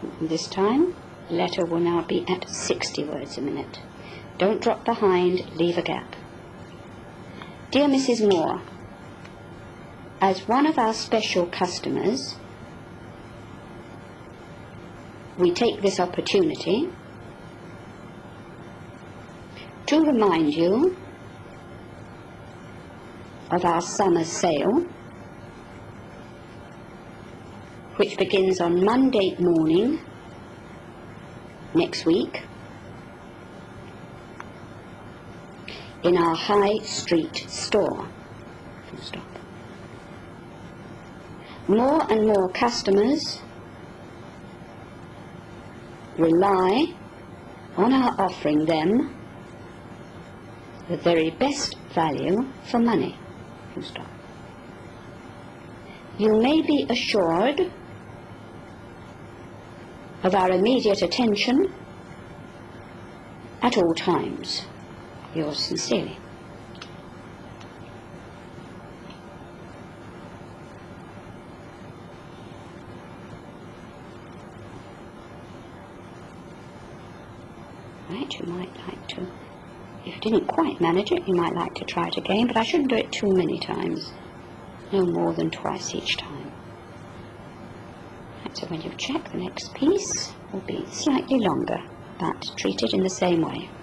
This time, the letter will now be at 60 words a minute. Don't drop behind, leave a gap. Dear Mrs. Moore, as one of our special customers, we take this opportunity to remind you of our summer sale, which begins on Monday morning next week in our High Street store. Full stop. More and more customers rely on our offering them the very best value for money. Full stop. You may be assured of our immediate attention at all times. Yours sincerely. Right, you might like to, if you didn't quite manage it, you might like to try it again, but I shouldn't do it too many times. No more than twice each time. Right, so when you check, the next piece will be slightly longer, but treated in the same way.